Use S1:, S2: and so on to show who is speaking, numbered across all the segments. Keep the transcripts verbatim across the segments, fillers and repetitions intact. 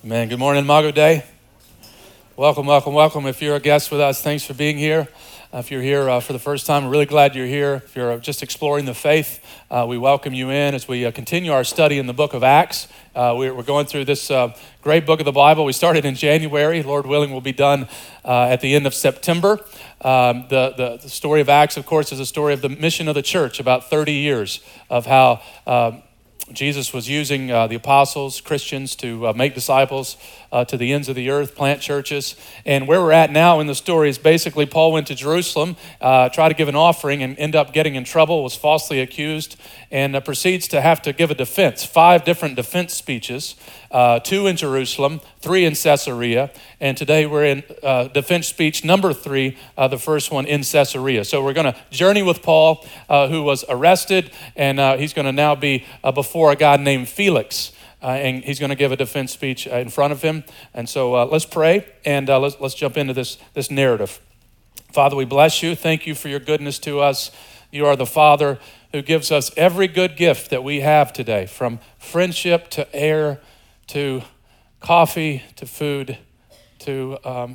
S1: Man, good morning, Imago Day. Welcome, welcome, welcome. If you're a guest with us, thanks for being here. Uh, if you're here uh, for the first time, we're really glad you're here. If you're just exploring the faith, uh, we welcome you in as we uh, continue our study in the book of Acts. Uh, we're, we're going through this uh, great book of the Bible. We started in January. Lord willing, we'll be done uh, at the end of September. Um, the, the, the story of Acts, of course, is a story of the mission of the church, about thirty years of how uh, Jesus was using uh, the apostles, Christians, to uh, make disciples uh, to the ends of the earth, plant churches. And where we're at now in the story is basically Paul went to Jerusalem, uh, tried to give an offering and end up getting in trouble, was falsely accused, and uh, proceeds to have to give a defense, five different defense speeches, uh, two in Jerusalem, three in Caesarea, and today we're in uh, defense speech number three, uh, the first one in Caesarea. So we're going to journey with Paul, uh, who was arrested, and uh, he's going to now be uh, before a guy named Felix, uh, and he's going to give a defense speech uh, in front of him. And so uh, let's pray, and uh, let's, let's jump into this, this narrative. Father, we bless you. Thank you for your goodness to us. You are the Father who gives us every good gift that we have today, from friendship to air to coffee to food to um,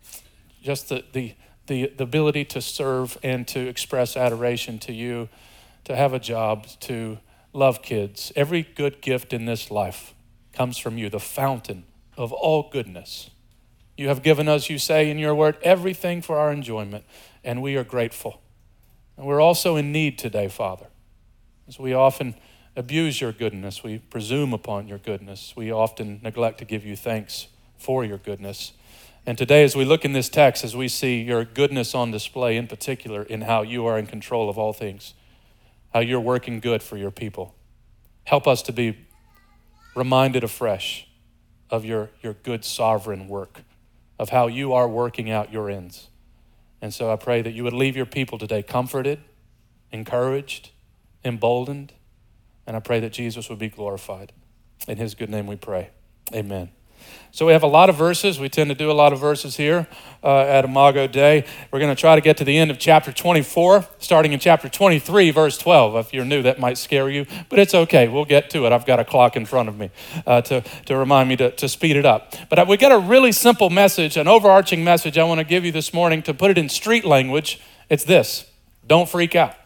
S1: just the, the, the, the ability to serve and to express adoration to you, to have a job, to love kids. Every good gift in this life comes from you, the fountain of all goodness. You have given us, you say in your word, everything for our enjoyment, and we are grateful. And we're also in need today, Father, as we often abuse your goodness. We presume upon your goodness. We often neglect to give you thanks for your goodness. And today, as we look in this text, as we see your goodness on display, in particular in how you are in control of all things, how you're working good for your people, help us to be reminded afresh of your, your good sovereign work, of how you are working out your ends. And so I pray that you would leave your people today comforted, encouraged, emboldened, and I pray that Jesus would be glorified. In his good name we pray. Amen. So we have a lot of verses. We tend to do a lot of verses here uh, at Imago Day. We're going to try to get to the end of chapter twenty-four, starting in chapter twenty-three, verse twelve. If you're new, that might scare you, but it's okay. We'll get to it. I've got a clock in front of me uh, to, to remind me to, to speed it up. But we got a really simple message, an overarching message I want to give you this morning. To put it in street language, it's this: don't freak out.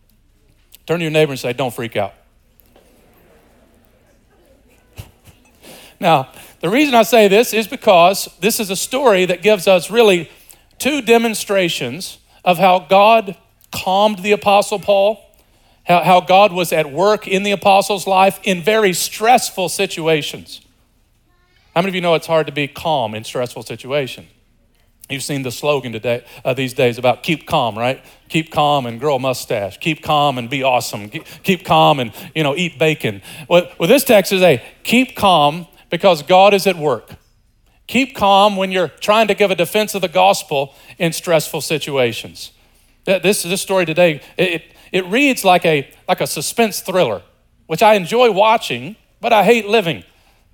S1: Turn to your neighbor and say, don't freak out. Now, the reason I say this is because this is a story that gives us really two demonstrations of how God calmed the Apostle Paul, how, how God was at work in the Apostle's life in very stressful situations. How many of you know it's hard to be calm in stressful situations? You've seen the slogan today, uh, these days about keep calm, right? Keep calm and grow a mustache. Keep calm and be awesome. Keep, keep calm and, you know, eat bacon. Well, well, this text is a keep calm because God is at work. Keep calm when you're trying to give a defense of the gospel in stressful situations. This, this story today, it, it reads like a, like a suspense thriller, which I enjoy watching, but I hate living.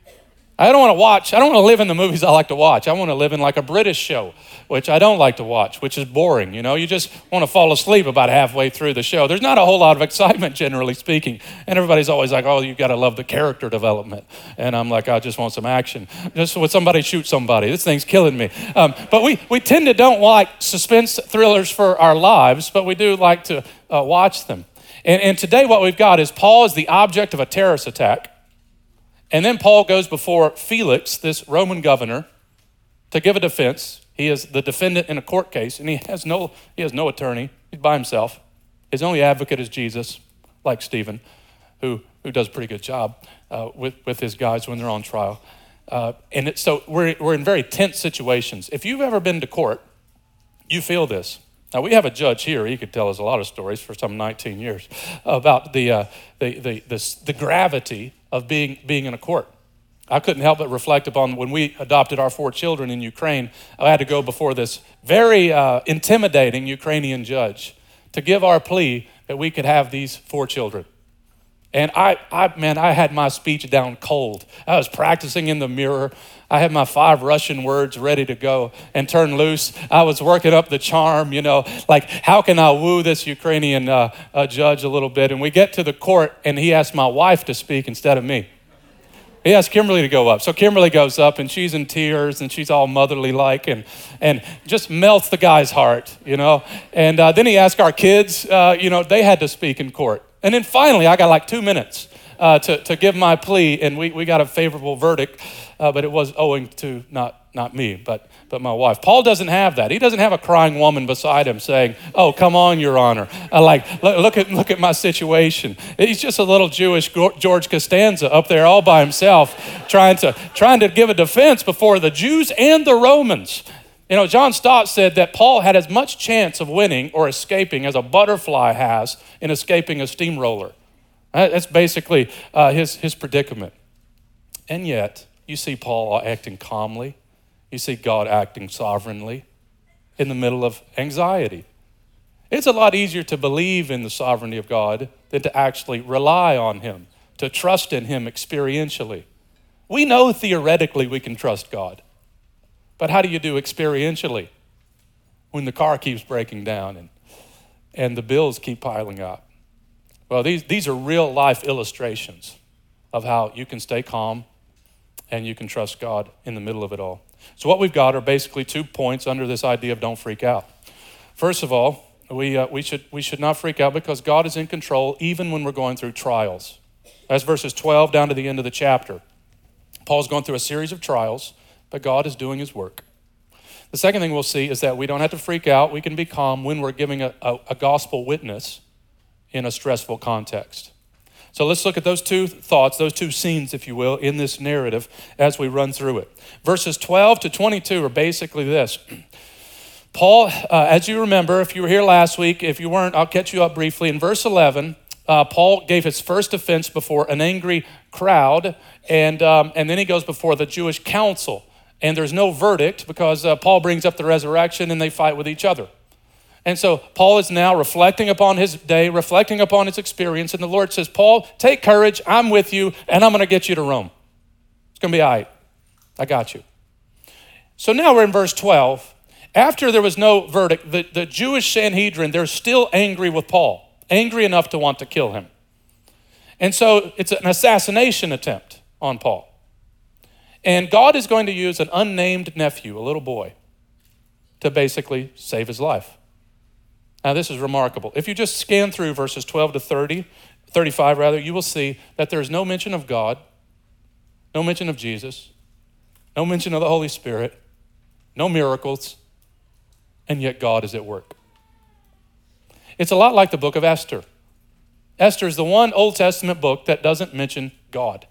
S1: I don't want to watch, I don't want to live in the movies I like to watch. I want to live in like a British show, which I don't like to watch, which is boring. You know, you just want to fall asleep about halfway through the show. There's not a whole lot of excitement, generally speaking. And everybody's always like, oh, you got to love the character development. And I'm like, I just want some action. Just when somebody shoot somebody. This thing's killing me. Um, but we, we tend to don't like suspense thrillers for our lives, but we do like to uh, watch them. And, and today what we've got is Paul is the object of a terrorist attack. And then Paul goes before Felix, this Roman governor, to give a defense. He is the defendant in a court case, and he has no he has no attorney. He's by himself. His only advocate is Jesus, like Stephen, who who does a pretty good job uh, with, with his guys when they're on trial. Uh, and it, so we're we're in very tense situations. If you've ever been to court, you feel this. Now, we have a judge here. He could tell us a lot of stories for some nineteen years about the uh, the, the the the gravity of being being in a court. I couldn't help but reflect upon when we adopted our four children in Ukraine. I had to go before this very uh, intimidating Ukrainian judge to give our plea that we could have these four children. And I, I, man, I had my speech down cold. I was practicing in the mirror. I had my five Russian words ready to go and turn loose. I was working up the charm, you know, like how can I woo this Ukrainian uh, uh, judge a little bit? And we get to the court and he asked my wife to speak instead of me. He asked Kimberly to go up. So Kimberly goes up and she's in tears and she's all motherly like and, and just melts the guy's heart, you know. And uh, then he asked our kids, uh, you know, they had to speak in court. And then finally, I got like two minutes uh, to, to give my plea, and we, we got a favorable verdict, uh, but it was owing to not not me, but but my wife. Paul doesn't have that. He doesn't have a crying woman beside him saying, "Oh, come on, Your Honor. Uh, like, look at look at my situation." He's just a little Jewish George Costanza up there all by himself, trying to trying to give a defense before the Jews and the Romans. You know, John Stott said that Paul had as much chance of winning or escaping as a butterfly has in escaping a steamroller. That's basically uh, his his predicament. And yet, you see Paul acting calmly. You see God acting sovereignly in the middle of anxiety. It's a lot easier to believe in the sovereignty of God than to actually rely on him, to trust in him experientially. We know theoretically we can trust God, but how do you do experientially when the car keeps breaking down and, and the bills keep piling up? Well, these, these are real life illustrations of how you can stay calm and you can trust God in the middle of it all. So what we've got are basically two points under this idea of don't freak out. First of all, we, uh, we, should, we should not freak out because God is in control even when we're going through trials. That's verses twelve down to the end of the chapter. Paul's going through a series of trials, but God is doing his work. The second thing we'll see is that we don't have to freak out. We can be calm when we're giving a, a, a gospel witness in a stressful context. So let's look at those two thoughts, those two scenes, if you will, in this narrative as we run through it. Verses twelve to twenty-two are basically this. Paul, uh, as you remember, if you were here last week, if you weren't, I'll catch you up briefly. In verse eleven, uh, Paul gave his first defense before an angry crowd, and, um, and then he goes before the Jewish council. And there's no verdict because uh, Paul brings up the resurrection and they fight with each other. And so Paul is now reflecting upon his day, reflecting upon his experience, and the Lord says, Paul, take courage, I'm with you, and I'm going to get you to Rome. It's going to be all right. I got you. So now we're in verse twelve. After there was no verdict, the, the Jewish Sanhedrin, they're still angry with Paul, angry enough to want to kill him. And so it's an assassination attempt on Paul. And God is going to use an unnamed nephew, a little boy, to basically save his life. Now, this is remarkable. If you just scan through verses twelve to thirty, thirty-five rather, you will see that there's no mention of God, no mention of Jesus, no mention of the Holy Spirit, no miracles, and yet God is at work. It's a lot like the book of Esther. Esther is the one Old Testament book that doesn't mention God.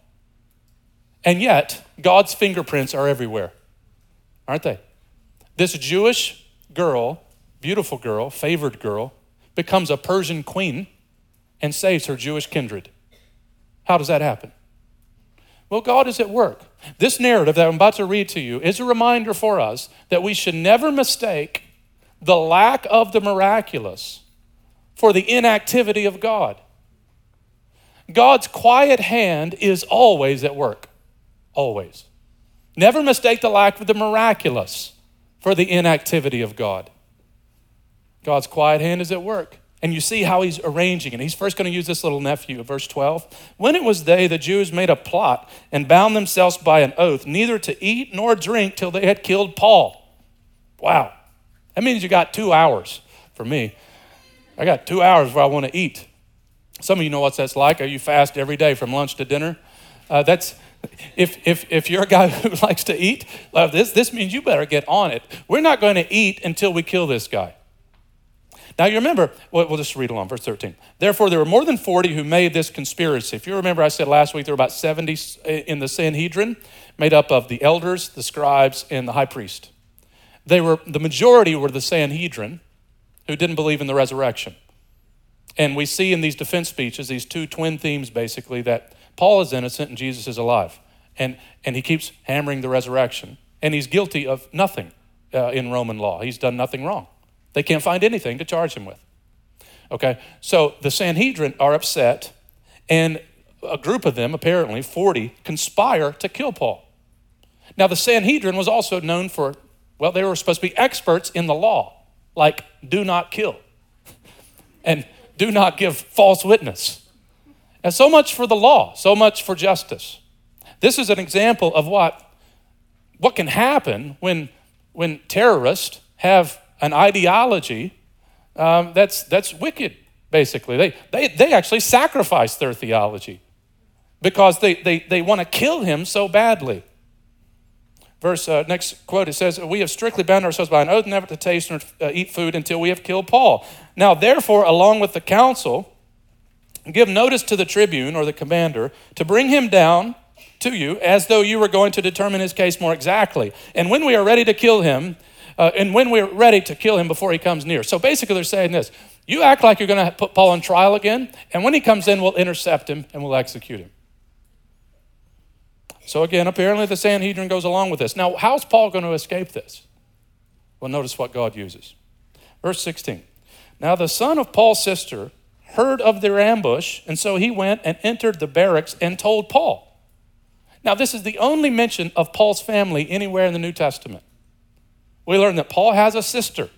S1: And yet, God's fingerprints are everywhere, aren't they? This Jewish girl, beautiful girl, favored girl, becomes a Persian queen and saves her Jewish kindred. How does that happen? Well, God is at work. This narrative that I'm about to read to you is a reminder for us that we should never mistake the lack of the miraculous for the inactivity of God. God's quiet hand is always at work, always. Never mistake the lack of the miraculous for the inactivity of God. God's quiet hand is at work. And you see how he's arranging it. He's first going to use this little nephew, verse twelve. When it was day, the Jews made a plot and bound themselves by an oath, neither to eat nor drink till they had killed Paul. Wow. That means you got two hours for me. I got two hours where I want to eat. Some of you know what that's like. You fast every day from lunch to dinner. Uh, that's if if if you're a guy who likes to eat, uh, this this means you better get on it. We're not going to eat until we kill this guy. Now you remember, well, we'll just read along, verse thirteen. Therefore, there were more than forty who made this conspiracy. If you remember, I said last week there were about seventy in the Sanhedrin, made up of the elders, the scribes, and the high priest. They were, the majority were the Sanhedrin who didn't believe in the resurrection. And we see in these defense speeches, these two twin themes basically, that Paul is innocent and Jesus is alive. And, and he keeps hammering the resurrection. And he's guilty of nothing uh, in Roman law. He's done nothing wrong. They can't find anything to charge him with. Okay, so the Sanhedrin are upset, and a group of them, apparently forty, conspire to kill Paul. Now the Sanhedrin was also known for, well, they were supposed to be experts in the law, like do not kill and do not give false witness. And so much for the law, so much for justice. This is an example of what, what can happen when, when terrorists have an ideology um, that's, that's wicked, basically. They, they, they actually sacrifice their theology because they, they, they want to kill him so badly. Verse, uh, next quote, it says, we have strictly bound ourselves by an oath never to taste or uh, eat food until we have killed Paul. Now, therefore, along with the council, give notice to the tribune or the commander to bring him down to you as though you were going to determine his case more exactly. And when we are ready to kill him, uh, and when we're ready to kill him before he comes near. So basically they're saying this, you act like you're going to put Paul on trial again, and when he comes in, we'll intercept him and we'll execute him. So again, apparently the Sanhedrin goes along with this. Now, how's Paul going to escape this? Well, notice what God uses. Verse sixteen. Now the son of Paul's sister heard of their ambush, and so he went and entered the barracks and told Paul. Now, this is the only mention of Paul's family anywhere in the New Testament. We learn that Paul has a sister,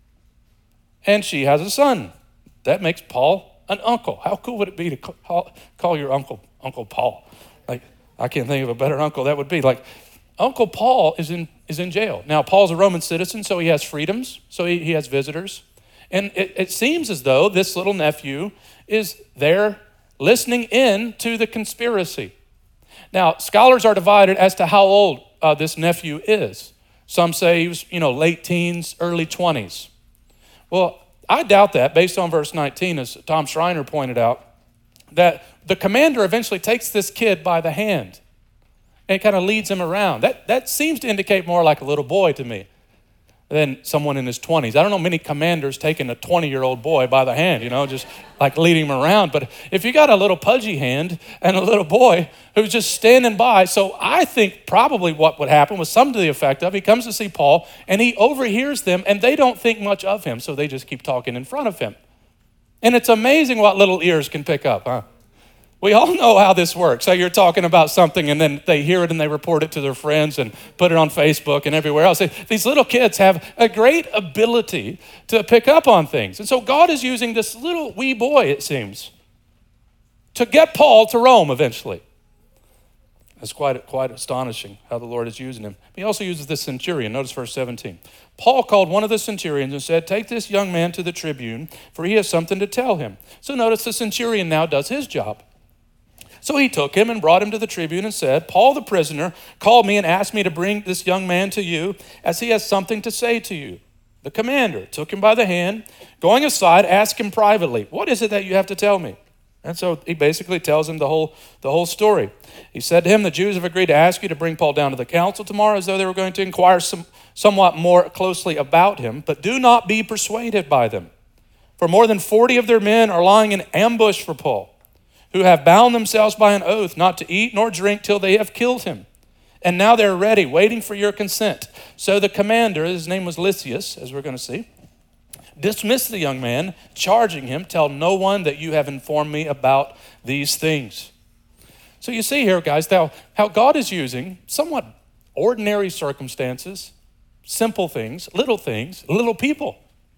S1: and she has a son. That makes Paul an uncle. How cool would it be to call, call your uncle Uncle Paul? Like, I can't think of a better uncle that would be. Like, Uncle Paul is in is in jail. Now, Paul's a Roman citizen, so he has freedoms, so he, he has visitors. And it, it seems as though this little nephew is there listening in to the conspiracy. Now, scholars are divided as to how old uh, this nephew is. Some say he was, you know, late teens, early twenties. Well, I doubt that based on verse nineteen, as Tom Schreiner pointed out, that the commander eventually takes this kid by the hand and kind of leads him around. That, that seems to indicate more like a little boy to me than someone in his twenties. I don't know many commanders taking a twenty-year-old boy by the hand, you know, just like leading him around. But if you got a little pudgy hand and a little boy who's just standing by, so I think probably what would happen was something to the effect of he comes to see Paul and he overhears them and they don't think much of him, so they just keep talking in front of him. And it's amazing what little ears can pick up, huh? We all know how this works. So you're talking about something and then they hear it and they report it to their friends and put it on Facebook and everywhere else. These little kids have a great ability to pick up on things. And so God is using this little wee boy, it seems, to get Paul to Rome eventually. It's quite, quite astonishing how the Lord is using him. He also uses the centurion. Notice verse seventeen. Paul called one of the centurions and said, take this young man to the tribune, for he has something to tell him. So notice the centurion now does his job. So he took him and brought him to the tribune and said, Paul the prisoner called me and asked me to bring this young man to you as he has something to say to you. The commander took him by the hand, going aside, asked him privately, what is it that you have to tell me? And so he basically tells him the whole, the whole story. He said to him, the Jews have agreed to ask you to bring Paul down to the council tomorrow as though they were going to inquire some, somewhat more closely about him, but do not be persuaded by them. For more than forty of their men are lying in ambush for Paul, who have bound themselves by an oath not to eat nor drink till they have killed him. And now they're ready, waiting for your consent. So the commander, his name was Lysias, as we're going to see, dismissed the young man, charging him, tell no one that you have informed me about these things. So you see here, guys, how, how God is using somewhat ordinary circumstances, simple things, little things, little people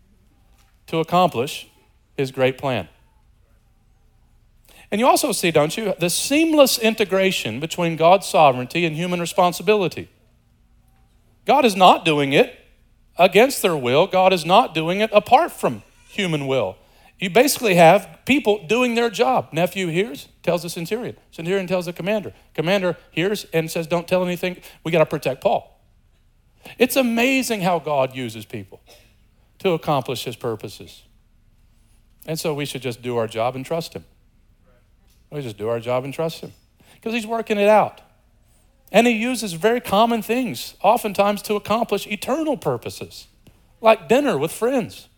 S1: to accomplish his great plan. And you also see, don't you, the seamless integration between God's sovereignty and human responsibility. God is not doing it against their will. God is not doing it apart from human will. You basically have people doing their job. Nephew hears, tells the centurion. Centurion tells the commander. Commander hears and says, don't tell anything. We got to protect Paul. It's amazing how God uses people to accomplish his purposes. And so we should just do our job and trust him. We just do our job and trust him because he's working it out. And he uses very common things, oftentimes to accomplish eternal purposes, like dinner with friends.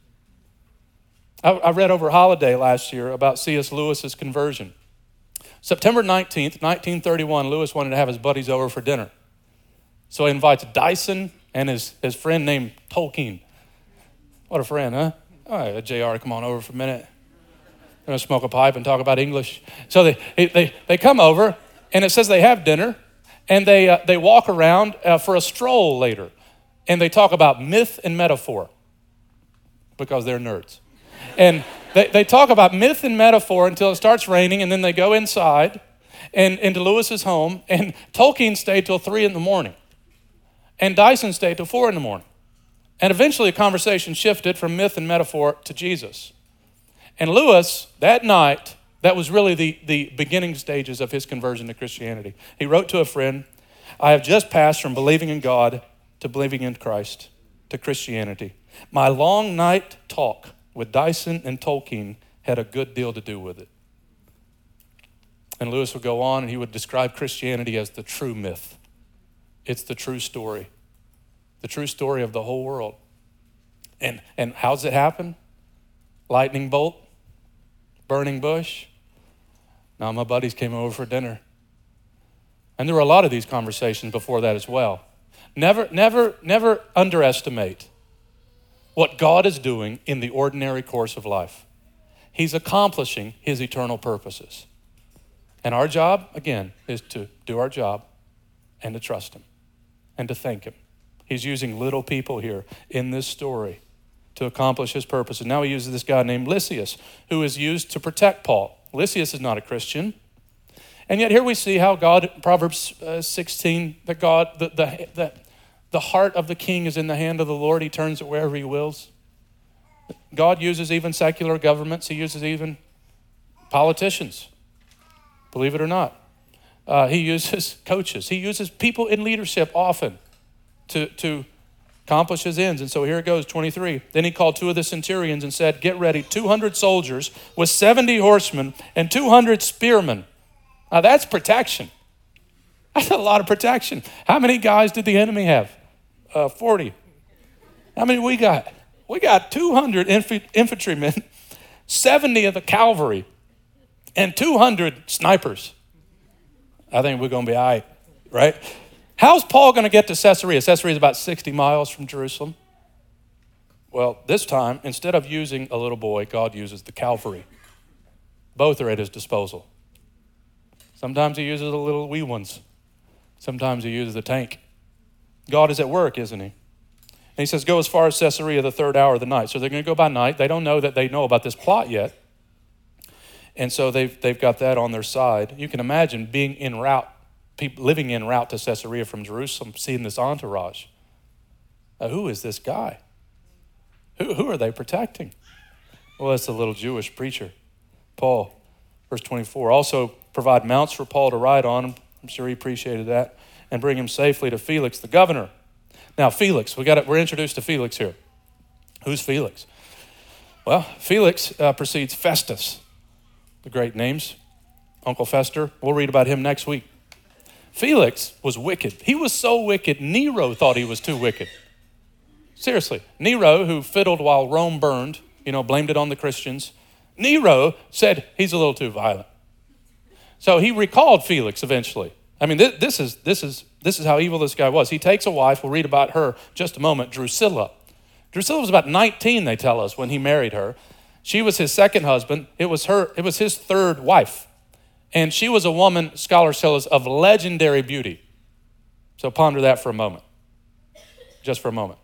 S1: I, I read over holiday last year about C S Lewis's conversion. September nineteenth, nineteen thirty-one, Lewis wanted to have his buddies over for dinner. So he invites Dyson and his, his friend named Tolkien. What a friend, huh? All right, J R, come on over for a minute. Going to smoke a pipe and talk about English. So they they they come over, and it says they have dinner, and they uh, they walk around uh, for a stroll later, and they talk about myth and metaphor because they're nerds, and they they talk about myth and metaphor until it starts raining, and then they go inside, and into Lewis's home, and Tolkien stayed till three in the morning, and Dyson stayed till four in the morning. And eventually, the conversation shifted from myth and metaphor to Jesus. And Lewis, that night, that was really the, the beginning stages of his conversion to Christianity. He wrote to a friend, I have just passed from believing in God to believing in Christ to Christianity. My long night talk with Dyson and Tolkien had a good deal to do with it. And Lewis would go on and he would describe Christianity as the true myth. It's the true story. The true story of the whole world. And, and how's it happen? Lightning bolt? Burning bush? Now my buddies came over for dinner. And there were a lot of these conversations before that as well. Never, never, never underestimate what God is doing in the ordinary course of life. He's accomplishing his eternal purposes. And our job, again, is to do our job and to trust him and to thank him. He's using little people here in this story to accomplish his purposes. Now he uses this guy named Lysias, who is used to protect Paul. Lysias is not a Christian. And yet here we see how God, Proverbs uh, sixteen, that God, the, the, the, the heart of the king is in the hand of the Lord. He turns it wherever he wills. God uses even secular governments. He uses even politicians, believe it or not. Uh, he uses coaches. He uses people in leadership often to, to accomplish his ends. And so here it goes, twenty-three. Then he called two of the centurions and said, get ready, two hundred soldiers with seventy horsemen and two hundred spearmen. Now that's protection. That's a lot of protection. How many guys did the enemy have? Uh, forty. How many we got? We got two hundred inf- infantrymen, seventy of the cavalry, and two hundred snipers. I think we're going to be all right, right? How's Paul going to get to Caesarea? Caesarea is about sixty miles from Jerusalem. Well, this time, instead of using a little boy, God uses the cavalry. Both are at his disposal. Sometimes he uses the little wee ones. Sometimes he uses the tank. God is at work, isn't he? And he says, go as far as Caesarea the third hour of the night. So they're going to go by night. They don't know that they know about this plot yet. And so they've, they've got that on their side. You can imagine being en route, people living en route to Caesarea from Jerusalem, seeing this entourage. Now, who is this guy? Who, who are they protecting? Well, it's a little Jewish preacher, Paul. Verse twenty-four, also provide mounts for Paul to ride on. I'm sure he appreciated that. And bring him safely to Felix, the governor. Now, Felix, we got it, we're introduced to Felix here. Who's Felix? Well, Felix uh, precedes Festus, the great names. Uncle Fester, we'll read about him next week. Felix was wicked. He was so wicked, Nero thought he was too wicked. Seriously, Nero, who fiddled while Rome burned, you know, blamed it on the Christians. Nero said he's a little too violent. So he recalled Felix eventually. I mean, this, this is this is this is how evil this guy was. He takes a wife. We'll read about her just a moment. Drusilla. Drusilla was about nineteen, they tell us, when he married her. She was his second husband. It was her. It was his third wife, and she was a woman, scholars tell us, of legendary beauty. So ponder that for a moment, just for a moment.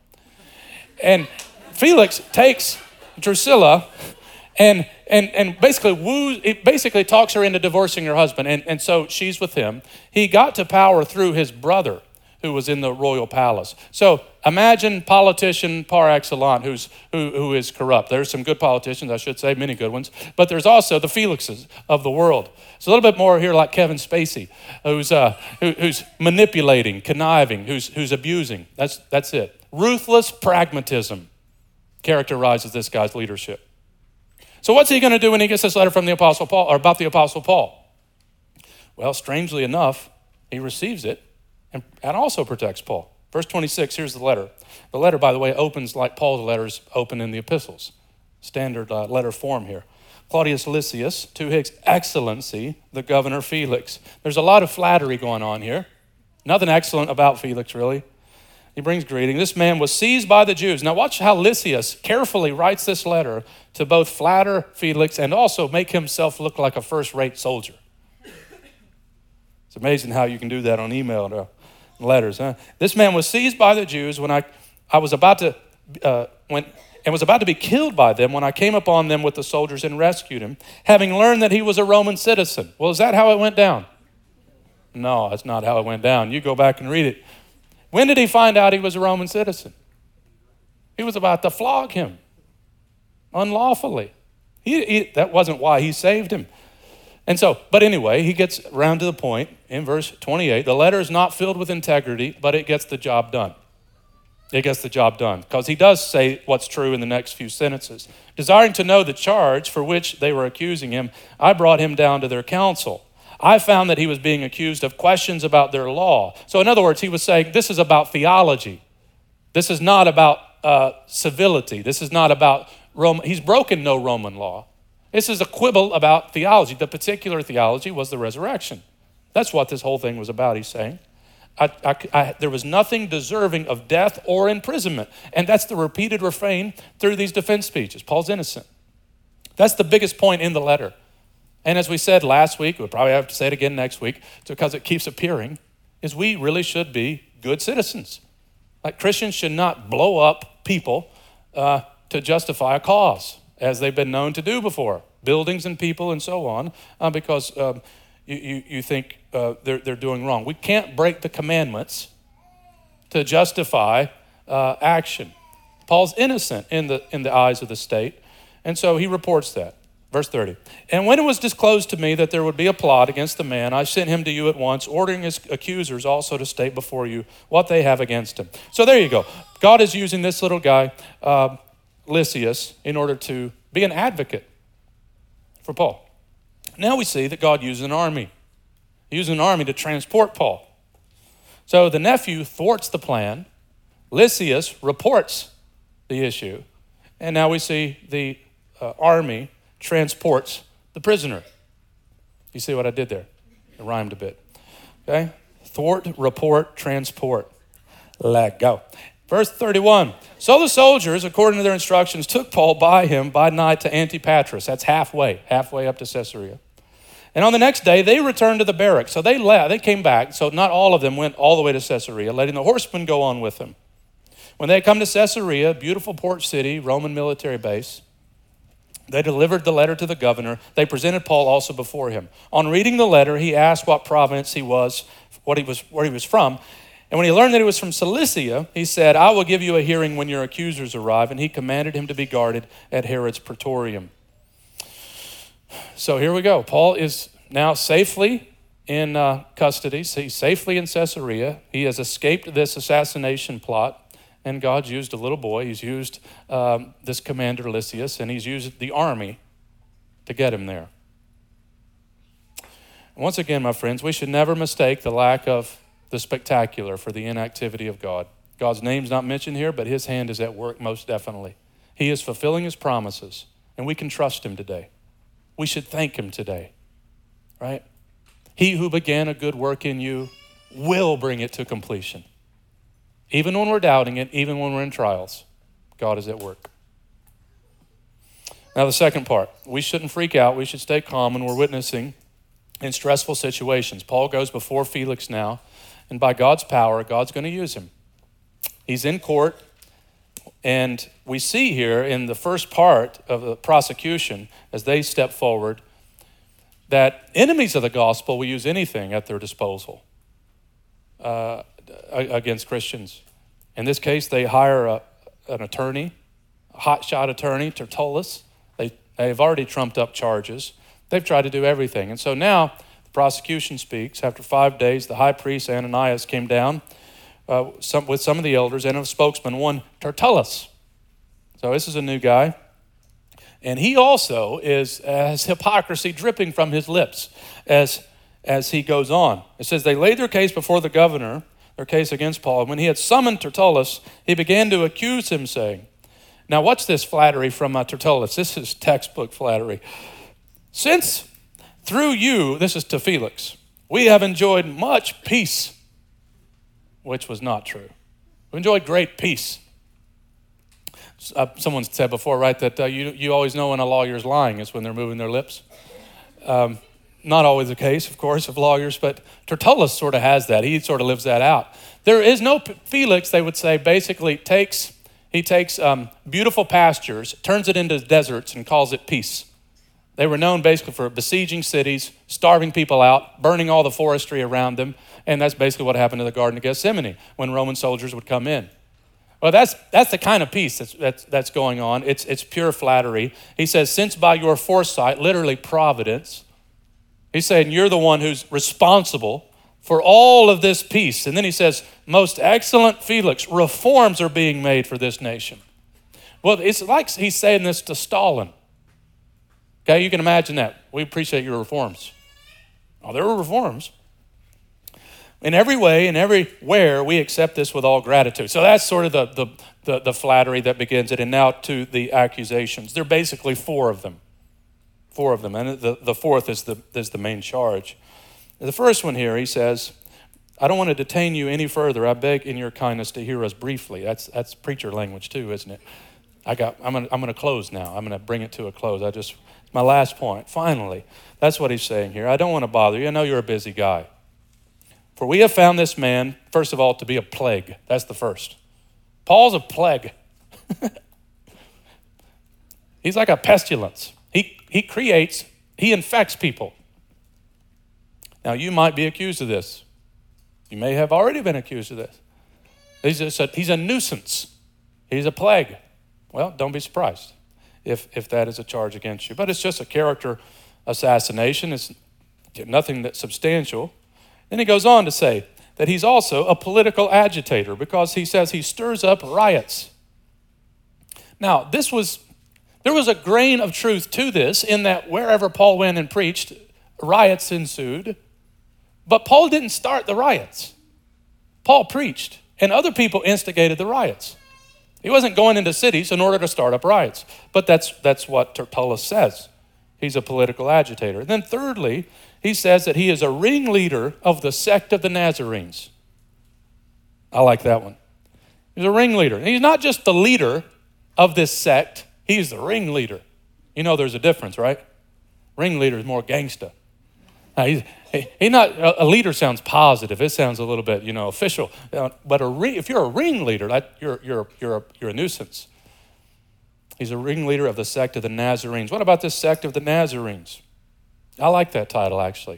S1: And Felix takes Drusilla and and and basically woos, it basically talks her into divorcing her husband. And, and so she's with him. He got to power through his brother, who was in the royal palace. So imagine politician par excellence who's who, who is corrupt. There's some good politicians, I should say, many good ones. But there's also the Felixes of the world. It's a little bit more here like Kevin Spacey, who's uh, who, who's manipulating, conniving, who's who's abusing. That's that's it. Ruthless pragmatism characterizes this guy's leadership. So what's he going to do when he gets this letter from the Apostle Paul, or about the Apostle Paul? Well, strangely enough, he receives it and, and also protects Paul. Verse twenty-six, here's the letter. The letter, by the way, opens like Paul's letters open in the epistles. Standard uh, letter form here. Claudius Lysias, to His Excellency, the Governor Felix. There's a lot of flattery going on here. Nothing excellent about Felix, really. He brings greeting. This man was seized by the Jews. Now watch how Lysias carefully writes this letter to both flatter Felix and also make himself look like a first-rate soldier. It's amazing how you can do that on email or letters, huh? This man was seized by the Jews when I, I was about to, uh, when, and was about to be killed by them when I came upon them with the soldiers and rescued him, having learned that he was a Roman citizen. Well, is that how it went down? No, that's not how it went down. You go back and read it. When did he find out he was a Roman citizen? He was about to flog him unlawfully. He, he, that wasn't why he saved him. And so, but anyway, he gets around to the point in verse twenty-eight. The letter is not filled with integrity, but it gets the job done. It gets the job done because he does say what's true in the next few sentences. Desiring to know the charge for which they were accusing him, I brought him down to their council. I found that he was being accused of questions about their law. So in other words, he was saying this is about theology. This is not about uh, civility. This is not about Roman. He's broken no Roman law. This is a quibble about theology. The particular theology was the resurrection. That's what this whole thing was about, he's saying. I, I, I, there was nothing deserving of death or imprisonment. And that's the repeated refrain through these defense speeches. Paul's innocent. That's the biggest point in the letter. And as we said last week, we'll probably have to say it again next week because it keeps appearing, is we really should be good citizens. Like Christians should not blow up people uh, to justify a cause, as they've been known to do before, buildings and people and so on, uh, because um, you, you, you think uh, they're, they're doing wrong. We can't break the commandments to justify uh, action. Paul's innocent in the, in the eyes of the state, and so he reports that. Verse thirty, and when it was disclosed to me that there would be a plot against the man, I sent him to you at once, ordering his accusers also to state before you what they have against him. So there you go. God is using this little guy, uh, Lysias, in order to be an advocate for Paul. Now we see that God uses an army. He uses an army to transport Paul. So the nephew thwarts the plan. Lysias reports the issue. And now we see the uh, army transports the prisoner. You see what I did there? It rhymed a bit. Okay? Thwart, report, transport. Let go. Verse thirty-one. So the soldiers, according to their instructions, took Paul by him by night to Antipatris. That's halfway, halfway up to Caesarea. And on the next day, they returned to the barracks. So they left, they came back. So not all of them went all the way to Caesarea, letting the horsemen go on with them. When they come to Caesarea, beautiful port city, Roman military base, they delivered the letter to the governor. They presented Paul also before him. On reading the letter, he asked what province he was, what he was, where he was from. And when he learned that he was from Cilicia, he said, I will give you a hearing when your accusers arrive. And he commanded him to be guarded at Herod's praetorium. So here we go. Paul is now safely in uh, custody. He's safely in Caesarea. He has escaped this assassination plot. And God's used a little boy. He's used um, this commander Lysias, and he's used the army to get him there. And once again, my friends, we should never mistake the lack of the spectacular for the inactivity of God. God's name's not mentioned here, but his hand is at work most definitely. He is fulfilling his promises, and we can trust him today. We should thank him today, right? He who began a good work in you will bring it to completion. Even when we're doubting it, even when we're in trials, God is at work. Now the second part, we shouldn't freak out. We should stay calm when we're witnessing in stressful situations. Paul goes before Felix now, and by God's power, God's going to use him. He's in court, and we see here in the first part of the prosecution, as they step forward, that enemies of the gospel will use anything at their disposal uh, against Christians. In this case, they hire a, an attorney, a hotshot attorney, Tertullus. They, they've already trumped up charges. They've tried to do everything. And so now the prosecution speaks. After five days, the high priest Ananias came down uh, some, with some of the elders and a spokesman, one Tertullus. So this is a new guy. And he also is has hypocrisy dripping from his lips as, as he goes on. It says, they laid their case before the governor, their case against Paul. And when he had summoned Tertullus, he began to accuse him, saying, now what's this flattery from uh, Tertullus? This is textbook flattery. Since through you, this is to Felix, we have enjoyed much peace, which was not true. We enjoyed great peace. Uh, someone said before, right, that uh, you, you always know when a lawyer's lying is when they're moving their lips. Um, Not always the case, of course, of lawyers, but Tertullus sort of has that. He sort of lives that out. There is no, Felix, they would say, basically takes, he takes um, beautiful pastures, turns it into deserts and calls it peace. They were known basically for besieging cities, starving people out, burning all the forestry around them, and that's basically what happened to the Garden of Gethsemane when Roman soldiers would come in. Well, that's that's the kind of peace that's, that's, that's going on. It's, it's pure flattery. He says, since by your foresight, literally providence, he's saying you're the one who's responsible for all of this peace. And then he says, most excellent Felix, reforms are being made for this nation. Well, it's like he's saying this to Stalin. Okay, you can imagine that. We appreciate your reforms. Oh, there were reforms. In every way, in everywhere, we accept this with all gratitude. So that's sort of the, the, the, the flattery that begins it. And now to the accusations. There are basically four of them. Four of them. And the, the fourth is the, is the main charge. The first one here, he says, I don't want to detain you any further. I beg in your kindness to hear us briefly. That's, that's preacher language too, isn't it? I got, I'm going I'm to close now. I'm going to bring it to a close. I just, my last point. Finally, that's what he's saying here. I don't want to bother you. I know you're a busy guy. For we have found this man, first of all, to be a plague. That's the first. Paul's a plague. He's like a pestilence. He, he creates, he infects people. Now, you might be accused of this. You may have already been accused of this. He's a, he's a nuisance. He's a plague. Well, don't be surprised if, if that is a charge against you. But it's just a character assassination. It's nothing that's substantial. Then he goes on to say that he's also a political agitator because he says he stirs up riots. Now, this was, there was a grain of truth to this in that wherever Paul went and preached, riots ensued. But Paul didn't start the riots. Paul preached, and other people instigated the riots. He wasn't going into cities in order to start up riots. But that's, that's what Tertullus says. He's a political agitator. And then thirdly, he says that he is a ringleader of the sect of the Nazarenes. I like that one. He's a ringleader. And he's not just the leader of this sect, he's the ringleader. You know there's a difference, right? Ringleader is more gangsta. Now, he's, he, he not, a leader sounds positive. It sounds a little bit, you know, official. But a ring, if you're a ringleader, that, you're, you're, you're, a, you're a nuisance. He's a ringleader of the sect of the Nazarenes. What about this sect of the Nazarenes? I like that title, actually.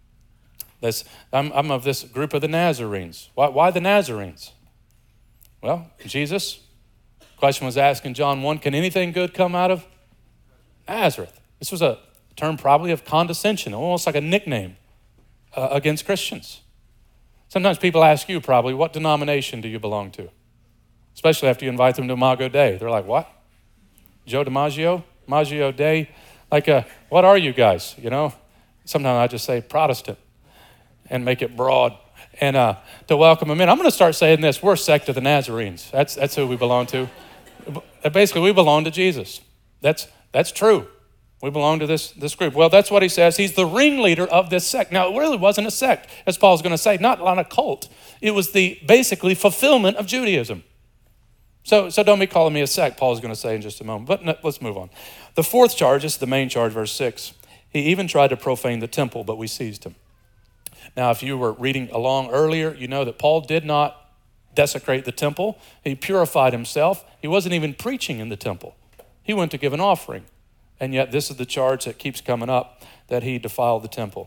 S1: This, I'm, I'm of this group of the Nazarenes. Why, why the Nazarenes? Well, Jesus, the question was asked in John one, can anything good come out of Nazareth? This was a term probably of condescension, almost like a nickname uh, against Christians. Sometimes people ask you probably, what denomination do you belong to? Especially after you invite them to Imago Dei. They're like, what? Joe DiMaggio? Maggio Dei? Like, uh, what are you guys, you know? Sometimes I just say Protestant and make it broad and uh, to welcome them in. I'm going to start saying this. We're a sect of the Nazarenes. That's, that's who we belong to. Basically, we belong to Jesus. That's, that's true. We belong to this, this group. Well, that's what he says. He's the ringleader of this sect. Now, it really wasn't a sect, as Paul's going to say, not on a cult. It was the basically fulfillment of Judaism. So, so don't be calling me a sect, Paul's going to say in just a moment. But no, let's move on. The fourth charge is the main charge, verse six. He even tried to profane the temple, but we seized him. Now, if you were reading along earlier, you know that Paul did not desecrate the temple. He purified himself. He wasn't even preaching in the temple. He went to give an offering. And yet this is the charge that keeps coming up, that he defiled the temple.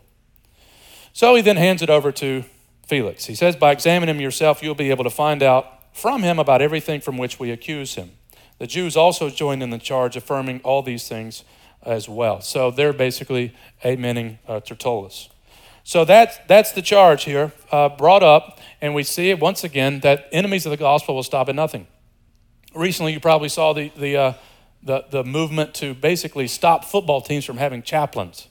S1: So he then hands it over to Felix. He says, by examining him yourself, you'll be able to find out from him about everything from which we accuse him. The Jews also joined in the charge, affirming all these things as well. So they're basically amening uh, Tertullus. So that's, that's the charge here uh, brought up, and we see it once again that enemies of the gospel will stop at nothing. Recently, you probably saw the, the, uh, the, the movement to basically stop football teams from having chaplains.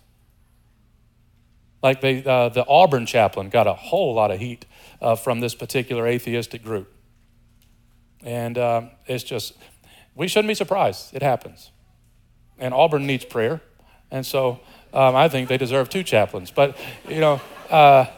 S1: Like they, uh, the Auburn chaplain got a whole lot of heat uh, from this particular atheistic group. And um, it's just, we shouldn't be surprised. It happens. And Auburn needs prayer. And so um, I think they deserve two chaplains. But, you know, uh,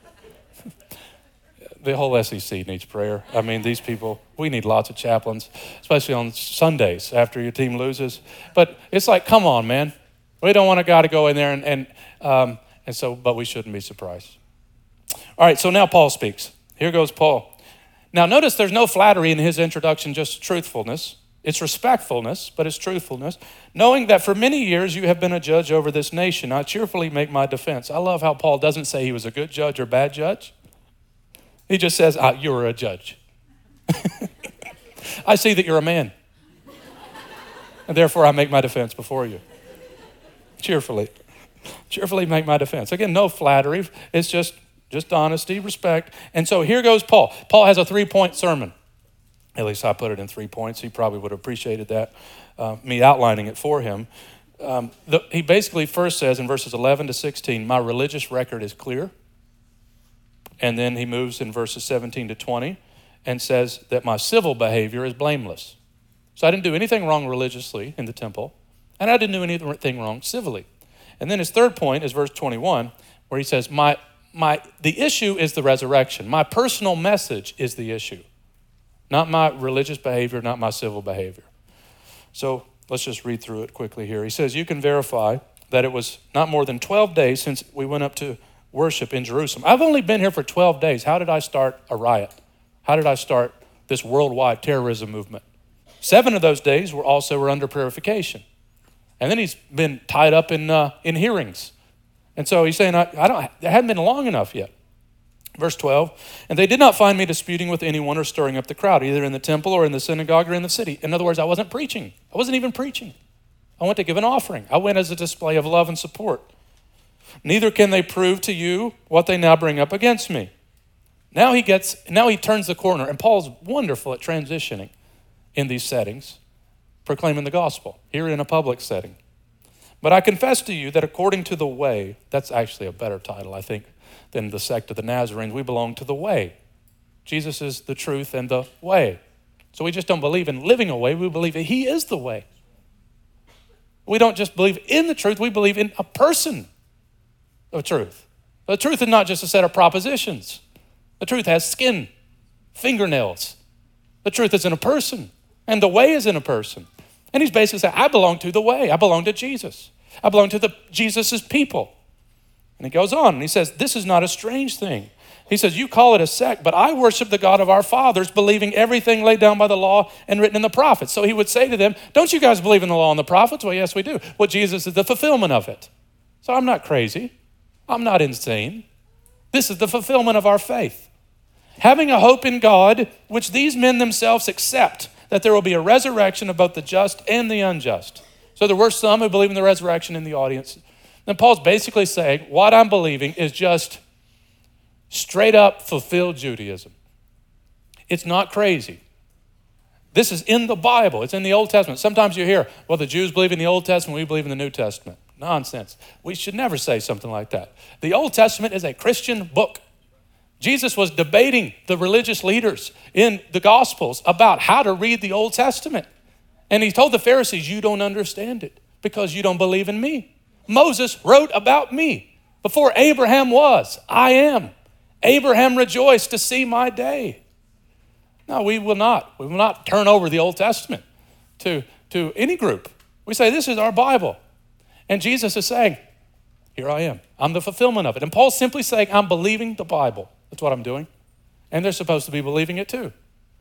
S1: the whole S E C needs prayer. I mean, these people, we need lots of chaplains, especially on Sundays after your team loses. But it's like, come on, man. We don't want a guy to go in there and, and, um, and so, but we shouldn't be surprised. All right, so now Paul speaks. Here goes Paul. Now, notice there's no flattery in his introduction, just truthfulness. It's respectfulness, but it's truthfulness. Knowing that for many years you have been a judge over this nation, I cheerfully make my defense. I love how Paul doesn't say he was a good judge or bad judge. He just says, ah, you were a judge. I see that you're a man. And therefore I make my defense before you. Cheerfully. Cheerfully make my defense. Again, no flattery. It's just, just honesty, respect. And so here goes Paul. Paul has a three-point sermon. At least I put it in three points. He probably would have appreciated that, uh, me outlining it for him. Um, the, he basically first says in verses eleven to sixteen, my religious record is clear. And then he moves in verses seventeen to twenty and says that my civil behavior is blameless. So I didn't do anything wrong religiously in the temple, and I didn't do anything wrong civilly. And then his third point is verse twenty-one, where he says, my, my, the issue is the resurrection. My personal message is the issue. Not my religious behavior, not my civil behavior. So let's just read through it quickly here. He says, you can verify that it was not more than twelve days since we went up to worship in Jerusalem. I've only been here for twelve days. How did I start a riot? How did I start this worldwide terrorism movement? Seven of those days were also were under purification. And then he's been tied up in uh, in hearings. And so he's saying, I, I don't, it hadn't been long enough yet. Verse twelve, and they did not find me disputing with anyone or stirring up the crowd, either in the temple or in the synagogue or in the city. In other words, I wasn't preaching. I wasn't even preaching. I went to give an offering. I went as a display of love and support. Neither can they prove to you what they now bring up against me. Now he gets, now he turns the corner, and Paul's wonderful at transitioning in these settings, proclaiming the gospel, here in a public setting. But I confess to you that according to the way, that's actually a better title, I think, than the sect of the Nazarenes. We belong to the way. Jesus is the truth and the way. So we just don't believe in living a way, we believe that he is the way. We don't just believe in the truth, we believe in a person of truth. The truth is not just a set of propositions. The truth has skin, fingernails. The truth is in a person, and the way is in a person. And he's basically saying, I belong to the way. I belong to Jesus. I belong to the Jesus's people. And he goes on and he says, this is not a strange thing. He says, you call it a sect, but I worship the God of our fathers, believing everything laid down by the law and written in the prophets. So he would say to them, don't you guys believe in the law and the prophets? Well, yes, we do. Well, Jesus is the fulfillment of it. So I'm not crazy. I'm not insane. This is the fulfillment of our faith. Having a hope in God, which these men themselves accept, that there will be a resurrection of both the just and the unjust. So there were some who believe in the resurrection in the audience. Then Paul's basically saying, what I'm believing is just straight up fulfilled Judaism. It's not crazy. This is in the Bible. It's in the Old Testament. Sometimes you hear, well, the Jews believe in the Old Testament, we believe in the New Testament. Nonsense. We should never say something like that. The Old Testament is a Christian book. Jesus was debating the religious leaders in the Gospels about how to read the Old Testament. And he told the Pharisees, you don't understand it because you don't believe in me. Moses wrote about me. Before Abraham was, I am. Abraham rejoiced to see my day. No, we will not. We will not turn over the Old Testament to, to any group. We say, this is our Bible. And Jesus is saying, here I am. I'm the fulfillment of it. And Paul's simply saying, I'm believing the Bible. That's what I'm doing. And they're supposed to be believing it too.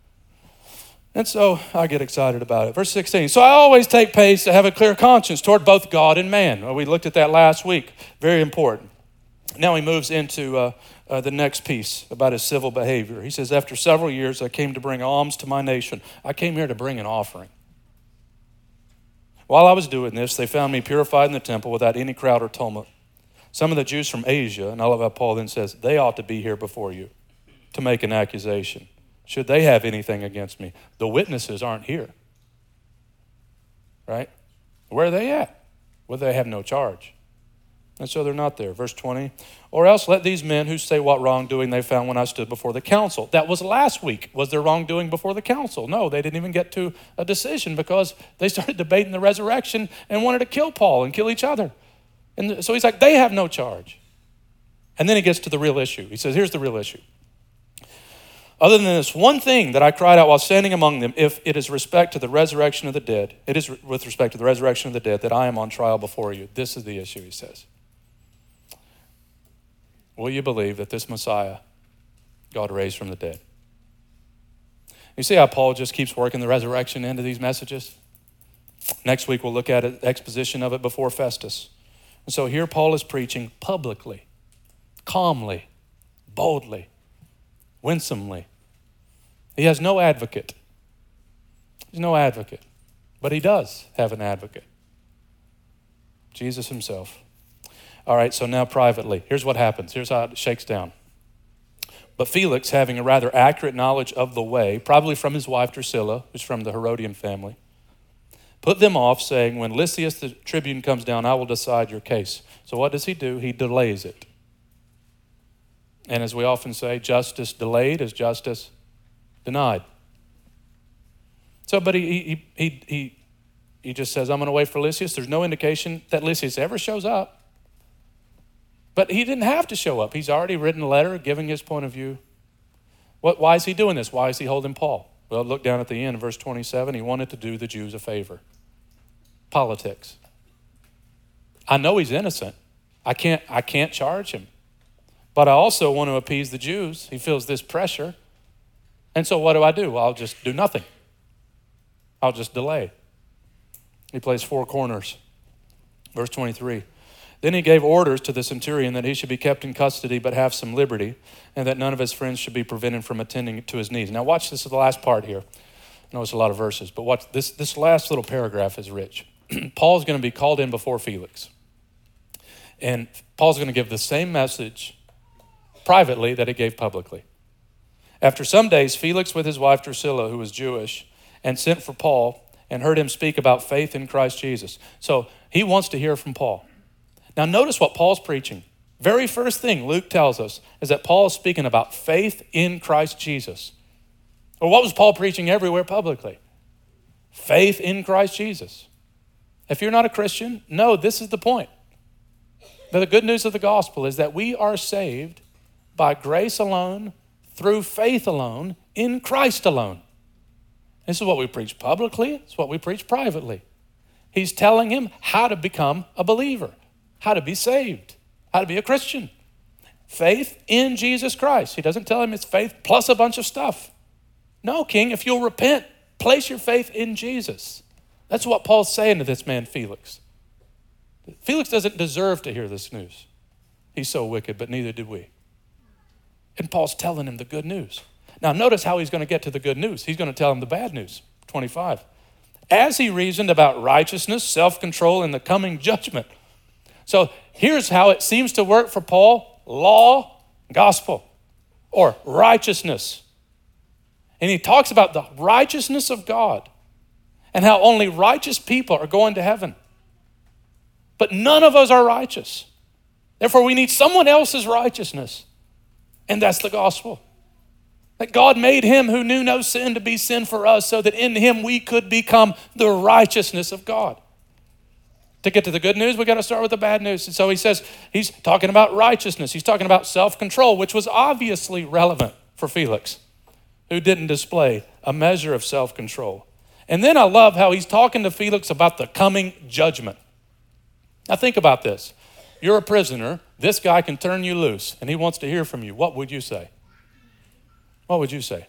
S1: And so I get excited about it. Verse sixteen, so I always take pains to have a clear conscience toward both God and man. Well, we looked at that last week. Very important. Now he moves into uh, uh, the next piece about his civil behavior. He says, after several years, I came to bring alms to my nation. I came here to bring an offering. While I was doing this, they found me purified in the temple without any crowd or tumult. Some of the Jews from Asia, and I love how Paul then says, they ought to be here before you to make an accusation. Should they have anything against me? The witnesses aren't here, right? Where are they at? Well, they have no charge. And so they're not there. Verse twenty, or else let these men who say what wrongdoing they found when I stood before the council. That was last week. Was there wrongdoing before the council? No, they didn't even get to a decision because they started debating the resurrection and wanted to kill Paul and kill each other. And so he's like, they have no charge. And then he gets to the real issue. He says, here's the real issue. Other than this one thing that I cried out while standing among them, if it is respect to the resurrection of the dead, it is with respect to the resurrection of the dead that I am on trial before you. This is the issue, he says. Will you believe that this Messiah God raised from the dead? You see how Paul just keeps working the resurrection into these messages? Next week we'll look at an exposition of it before Festus. And so here Paul is preaching publicly, calmly, boldly, winsomely. He has no advocate. He's no advocate, but he does have an advocate. Jesus himself. All right, so now privately, here's what happens. Here's how it shakes down. But Felix, having a rather accurate knowledge of the way, probably from his wife Drusilla, who's from the Herodian family, put them off, saying, when Lysias the tribune comes down, I will decide your case. So what does he do? He delays it. And as we often say, justice delayed is justice denied. So, but he, he, he, he, he just says, I'm going to wait for Lysias. There's no indication that Lysias ever shows up. But he didn't have to show up. He's already written a letter giving his point of view. What, why is he doing this? Why is he holding Paul? Well, look down at the end, verse twenty-seven. He wanted to do the Jews a favor. Politics. I know he's innocent. I can't, I can't charge him. But I also want to appease the Jews. He feels this pressure. And so what do I do? Well, I'll just do nothing. I'll just delay. He plays four corners. Verse twenty-three. Then he gave orders to the centurion that he should be kept in custody but have some liberty, and that none of his friends should be prevented from attending to his needs. Now watch this, is the last part here. I know it's a lot of verses, but watch this, this last little paragraph is rich. Paul's going to be called in before Felix. And Paul's going to give the same message privately that he gave publicly. After some days, Felix with his wife Drusilla, who was Jewish, and sent for Paul and heard him speak about faith in Christ Jesus. So he wants to hear from Paul. Now notice what Paul's preaching. Very first thing Luke tells us is that Paul is speaking about faith in Christ Jesus. Well, what was Paul preaching everywhere publicly? Faith in Christ Jesus. If you're not a Christian, no, this is the point. But the good news of the gospel is that we are saved by grace alone, through faith alone, in Christ alone. This is what we preach publicly. It's what we preach privately. He's telling him how to become a believer, how to be saved, how to be a Christian. Faith in Jesus Christ. He doesn't tell him it's faith plus a bunch of stuff. No, King, if you'll repent, place your faith in Jesus. That's what Paul's saying to this man, Felix. Felix doesn't deserve to hear this news. He's so wicked, but neither did we. And Paul's telling him the good news. Now notice how he's going to get to the good news. He's going to tell him the bad news. twenty-five. As he reasoned about righteousness, self-control, and the coming judgment. So here's how it seems to work for Paul. Law, gospel, or righteousness. And he talks about the righteousness of God and how only righteous people are going to heaven. But none of us are righteous. Therefore, we need someone else's righteousness. And that's the gospel. That God made him who knew no sin to be sin for us so that in him we could become the righteousness of God. To get to the good news, we got to start with the bad news. And so he says, he's talking about righteousness. He's talking about self-control, which was obviously relevant for Felix, who didn't display a measure of self-control. And then I love how he's talking to Felix about the coming judgment. Now think about this. You're a prisoner. This guy can turn you loose, and he wants to hear from you. What would you say? What would you say?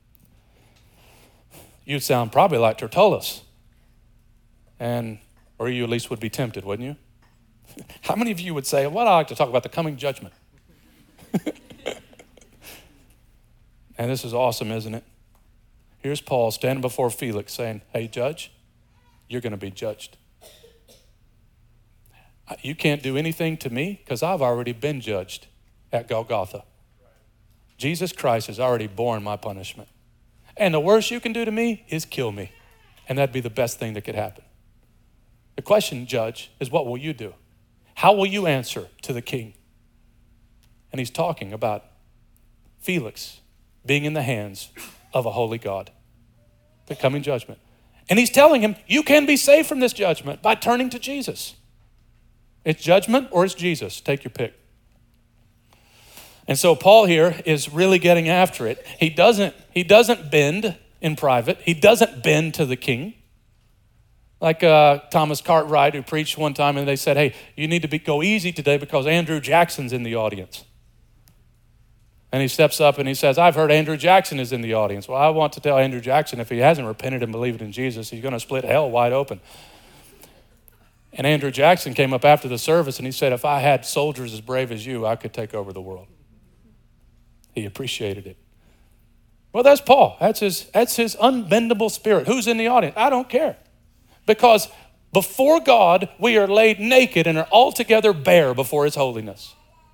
S1: You'd sound probably like Tertullus. And, or you at least would be tempted, wouldn't you? How many of you would say, well, I'd like to talk about the coming judgment? And this is awesome, isn't it? Here's Paul standing before Felix saying, hey, judge, you're going to be judged. You can't do anything to me because I've already been judged at Golgotha. Jesus Christ has already borne my punishment. And the worst you can do to me is kill me. And that'd be the best thing that could happen. The question, judge, is what will you do? How will you answer to the king? And he's talking about Felix being in the hands of a holy God, the coming judgment. And he's telling him, you can be saved from this judgment by turning to Jesus. It's judgment or it's Jesus. Take your pick. And so Paul here is really getting after it. He doesn't, he doesn't bend in private. He doesn't bend to the king. Like uh, Thomas Cartwright, who preached one time, and they said, hey, you need to be, go easy today because Andrew Jackson's in the audience. And he steps up and he says, I've heard Andrew Jackson is in the audience. Well, I want to tell Andrew Jackson, if he hasn't repented and believed in Jesus, he's going to split hell wide open. And Andrew Jackson came up after the service and he said, if I had soldiers as brave as you, I could take over the world. He appreciated it. Well, that's Paul. That's his, that's his unbendable spirit. Who's in the audience? I don't care. Because before God, we are laid naked and are altogether bare before his holiness.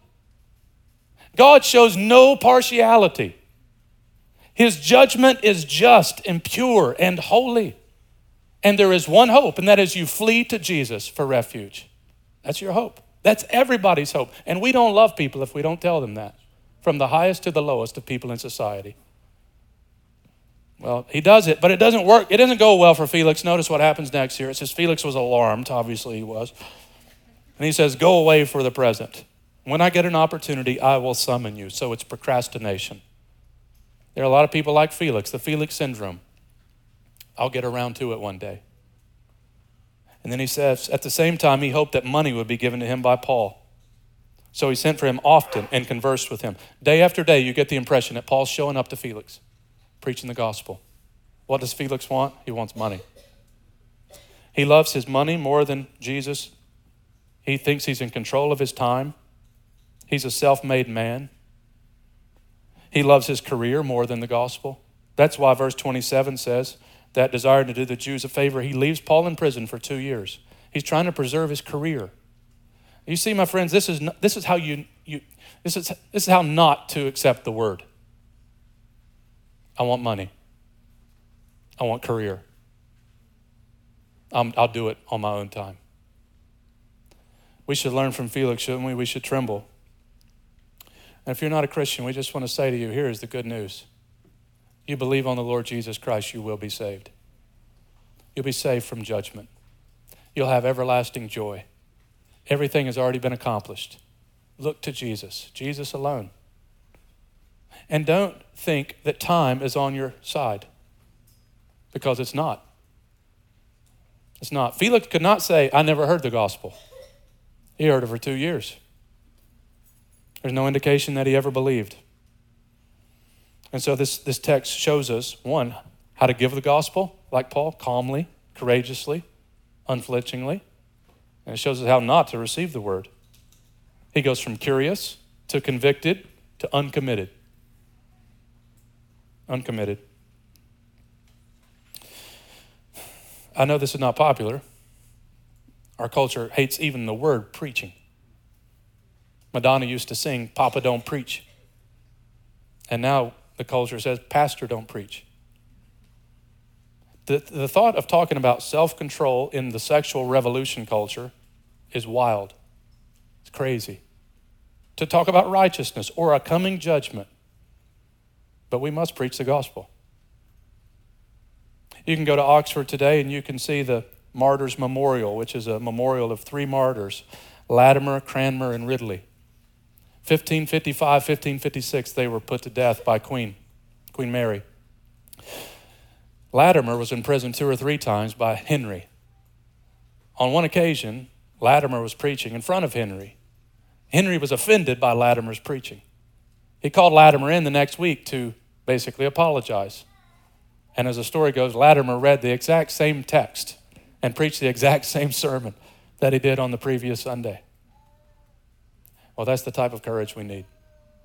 S1: God shows no partiality. His judgment is just and pure and holy. And there is one hope, and that is you flee to Jesus for refuge. That's your hope. That's everybody's hope. And we don't love people if we don't tell them that, from the highest to the lowest of people in society. Well, he does it, but it doesn't work. It doesn't go well for Felix. Notice what happens next here. It says Felix was alarmed. Obviously he was. And he says, go away for the present. When I get an opportunity, I will summon you. So it's procrastination. There are a lot of people like Felix, the Felix syndrome. I'll get around to it one day. And then he says, at the same time, he hoped that money would be given to him by Paul. So he sent for him often and conversed with him. Day after day, you get the impression that Paul's showing up to Felix, preaching the gospel. What does Felix want? He wants money. He loves his money more than Jesus. He thinks he's in control of his time. He's a self-made man. He loves his career more than the gospel. That's why verse twenty-seven says that desiring to do the Jews a favor, he leaves Paul in prison for two years. He's trying to preserve his career. You see, my friends, this is not, this is how you, you this is this is how not to accept the word. I want money. I want career. Um, I'll do it on my own time. We should learn from Felix, shouldn't we? We should tremble. And if you're not a Christian, we just want to say to you, here is the good news. You believe on the Lord Jesus Christ, you will be saved. You'll be saved from judgment. You'll have everlasting joy. Everything has already been accomplished. Look to Jesus, Jesus alone. And don't think that time is on your side, because it's not. It's not. Felix could not say, I never heard the gospel. He heard it for two years. There's no indication that he ever believed. And so this, this text shows us, one, how to give the gospel, like Paul, calmly, courageously, unflinchingly. And it shows us how not to receive the word. He goes from curious to convicted to uncommitted. Uncommitted. I know this is not popular. Our culture hates even the word preaching. Madonna used to sing, Papa don't preach. And now the culture says, Pastor don't preach. The, the thought of talking about self-control in the sexual revolution culture is wild. It's crazy. To talk about righteousness or a coming judgment. But we must preach the gospel. You can go to Oxford today and you can see the Martyrs Memorial, which is a memorial of three martyrs, Latimer, Cranmer, and Ridley. fifteen fifty-five, fifteen fifty-six, they were put to death by Queen, Queen Mary. Latimer was in prison two or three times by Henry. On one occasion, Latimer was preaching in front of Henry. Henry was offended by Latimer's preaching. He called Latimer in the next week to basically apologize. And as the story goes, Latimer read the exact same text and preached the exact same sermon that he did on the previous Sunday. Well, that's the type of courage we need.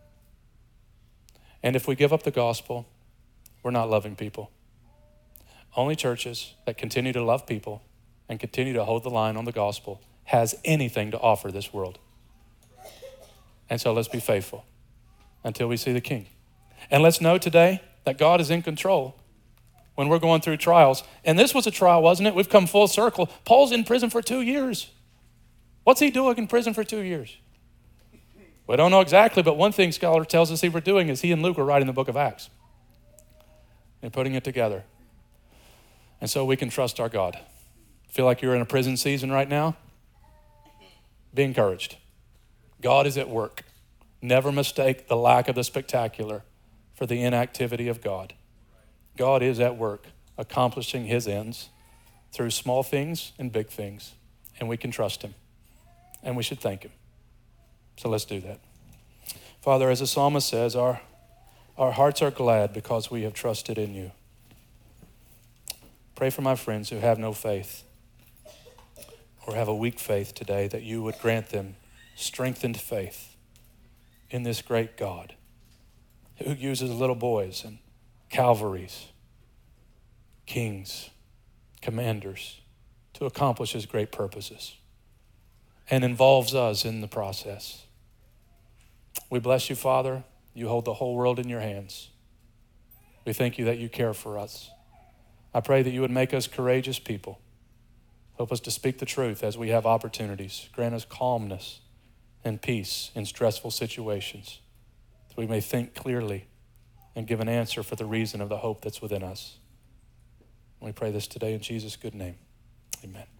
S1: And if we give up the gospel, we're not loving people. Only churches that continue to love people and continue to hold the line on the gospel has anything to offer this world. And so let's be faithful until we see the King. And let's know today that God is in control when we're going through trials. And this was a trial, wasn't it? We've come full circle. Paul's in prison for two years. What's he doing in prison for two years? We don't know exactly, but one thing scholar tells us he were doing is he and Luke were writing the book of Acts and putting it together. And so we can trust our God. Feel like you're in a prison season right now? Be encouraged. God is at work. Never mistake the lack of the spectacular for the inactivity of God. God is at work accomplishing his ends through small things and big things, and we can trust him, and we should thank him. So let's do that. Father, as the psalmist says, our, our hearts are glad because we have trusted in you. Pray for my friends who have no faith or have a weak faith today, that you would grant them strengthened faith in this great God who uses little boys and Calvaries, kings, commanders to accomplish his great purposes and involves us in the process. We bless you, Father. You hold the whole world in your hands. We thank you that you care for us. I pray that you would make us courageous people. Help us to speak the truth as we have opportunities. Grant us calmness and peace in stressful situations, that we may think clearly and give an answer for the reason of the hope that's within us. We pray this today in Jesus' good name. Amen.